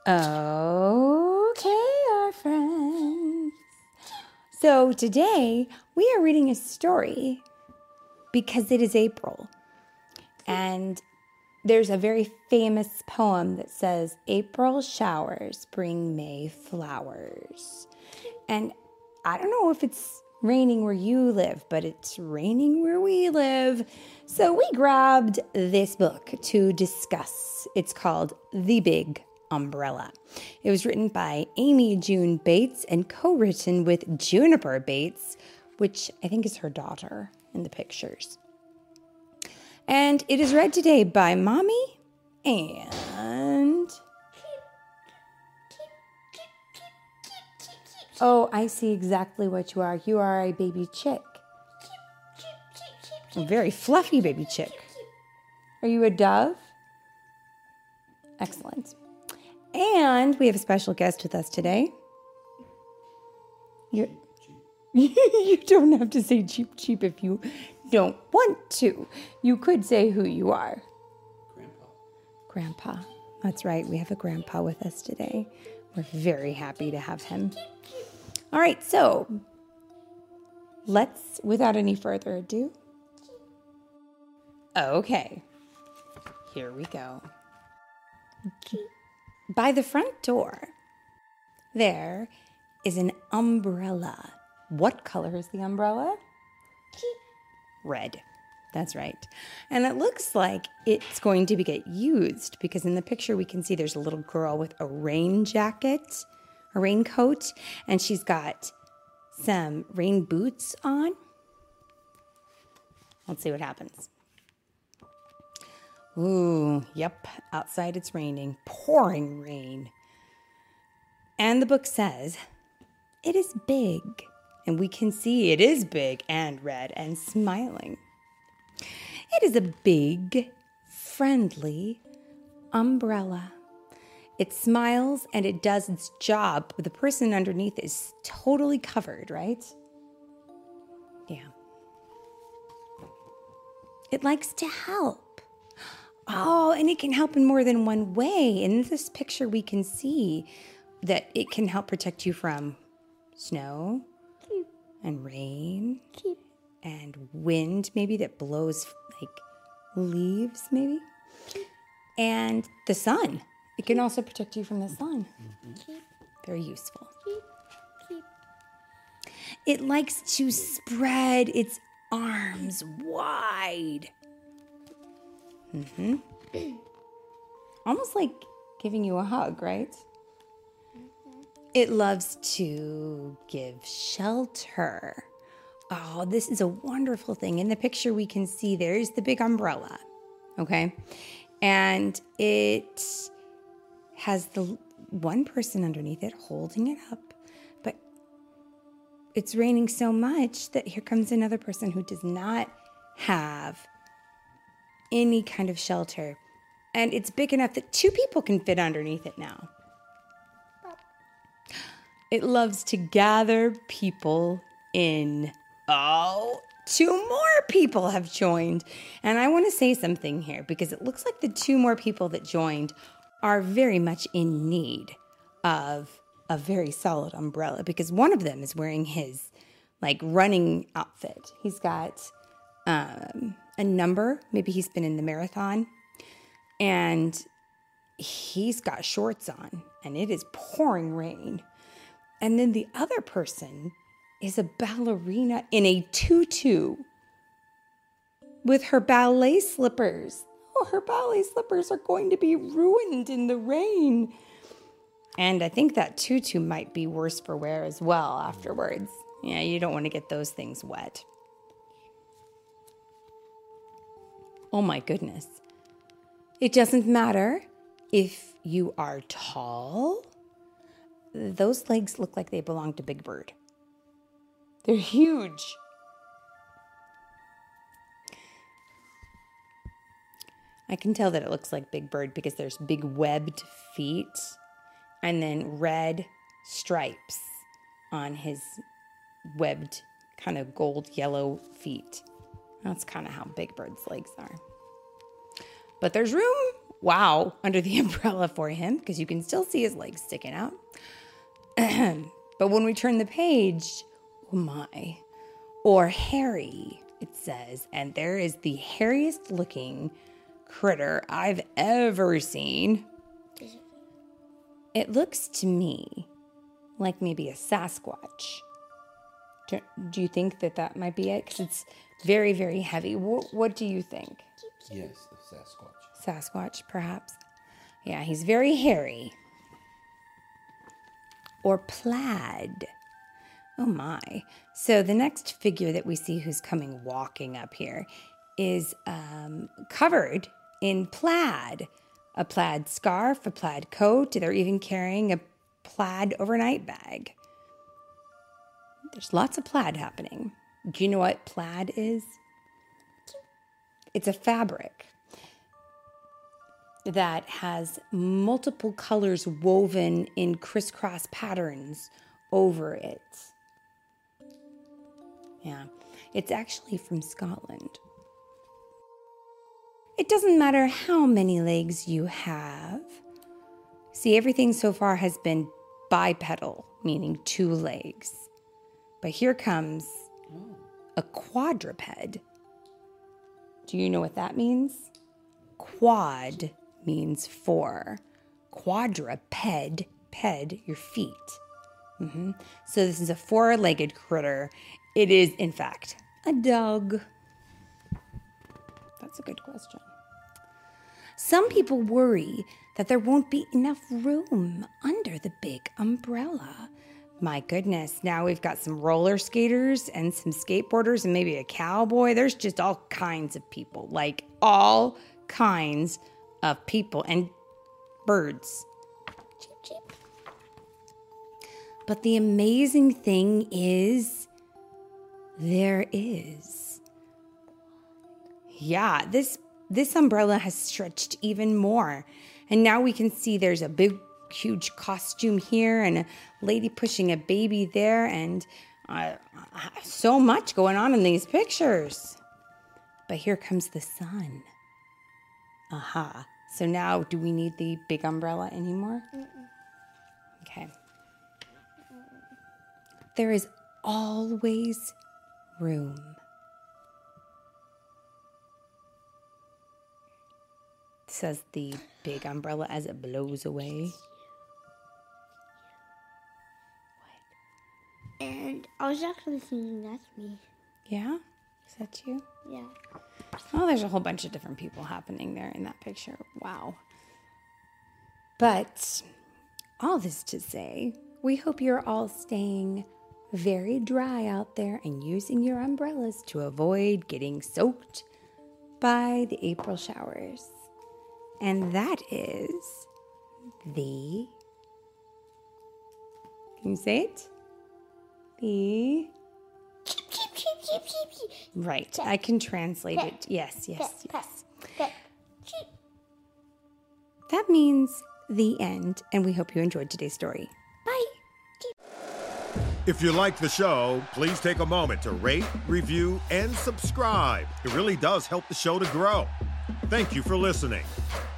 Okay, our friends. So today we are reading a story because it is April. And there's a very famous poem that says, April showers bring May flowers. And I don't know if it's raining where you live, but it's raining where we live. So we grabbed this book to discuss. It's called The Big Umbrella. It was written by Amy June Bates and co-written with Juniper Bates, which I think is her daughter in the pictures. And it is read today by Mommy and... Oh, I see exactly what you are. You are a baby chick. A very fluffy baby chick. Are you a dove? Excellent. And we have a special guest with us today. You don't have to say cheep cheep if you don't want to. You could say who you are. Grandpa. That's right. We have a grandpa with us today. We're very happy to have him. All right, so let's, without any further ado. Okay, here we go. By the front door, there is an umbrella. What color is the umbrella? Red. That's right. And it looks like it's going to get used because in the picture we can see there's a little girl with a rain jacket, a raincoat, and she's got some rain boots on. Let's see what happens. Ooh, yep, outside it's raining, pouring rain. And the book says, it is big. And we can see it is big and red and smiling. It is a big, friendly umbrella. It smiles and it does its job, but the person underneath is totally covered, right? Yeah. It likes to help. Oh, and it can help in more than one way. In this picture, we can see that it can help protect you from snow and rain and wind, maybe that blows like leaves, maybe. And the sun. It can also protect you from the sun. Very useful. It likes to spread its arms wide. Almost like giving you a hug, right? It loves to give shelter. Oh, this is a wonderful thing. In the picture we can see there's the big umbrella, okay? And it has the one person underneath it holding it up, but it's raining so much that here comes another person who does not have any kind of shelter. And it's big enough that two people can fit underneath it now. It loves to gather people in. Oh, two more people have joined. And I want to say something here because it looks like the two more people that joined are very much in need of a very solid umbrella because one of them is wearing his like running outfit. He's got a number. Maybe he's been in the marathon and he's got shorts on and it is pouring rain. And then the other person is a ballerina in a tutu with her ballet slippers. Oh, her ballet slippers are going to be ruined in the rain. And I think that tutu might be worse for wear as well afterwards. Yeah, you don't want to get those things wet. Oh my goodness. It doesn't matter if you are tall. Those legs look like they belong to Big Bird. They're huge. I can tell that it looks like Big Bird because there's big webbed feet and then red stripes on his webbed kind of gold yellow feet. That's kind of how Big Bird's legs are. But there's room wow under the umbrella for him because you can still see his legs sticking out. But when we turn the page, oh my, or hairy, it says, and there is the hairiest looking critter I've ever seen. It looks to me like maybe a Sasquatch. Do you think that might be it? Because it's very, very heavy. What do you think? Yes, the Sasquatch. Sasquatch, perhaps. Yeah, he's very hairy. Or plaid. Oh my. So the next figure that we see who's coming walking up here is covered in plaid. A plaid scarf, a plaid coat. They're even carrying a plaid overnight bag. There's lots of plaid happening. Do you know what plaid is? It's a fabric that has multiple colors woven in crisscross patterns over it. Yeah, it's actually from Scotland. It doesn't matter how many legs you have. See, everything so far has been bipedal, meaning 2 legs. But here comes a quadruped. Do you know what that means? Quad means 4. Quadruped, ped, your feet. So this is a 4-legged critter. It is, in fact, a dog. That's a good question. Some people worry that there won't be enough room under the big umbrella. My goodness, now we've got some roller skaters and some skateboarders and maybe a cowboy. There's just all kinds of people, like all kinds of people and birds. Cheep, cheep. But the amazing thing is, there is. Yeah, this umbrella has stretched even more. And now we can see there's a big, huge costume here and a lady pushing a baby there and so much going on in these pictures. But here comes the sun. Aha. So now, do we need the big umbrella anymore? Okay. There is always room. Says the big umbrella as it blows away. And I was actually thinking that's me. Yeah? Is that you? Yeah. Oh, there's a whole bunch of different people happening there in that picture. Wow. But all this to say, we hope you're all staying very dry out there and using your umbrellas to avoid getting soaked by the April showers. And that is the... Can you say it? The... Right, I can translate it. Yes. That means the end, and we hope you enjoyed today's story. Bye. If you like the show, please take a moment to rate, review, and subscribe. It really does help the show to grow. Thank you for listening.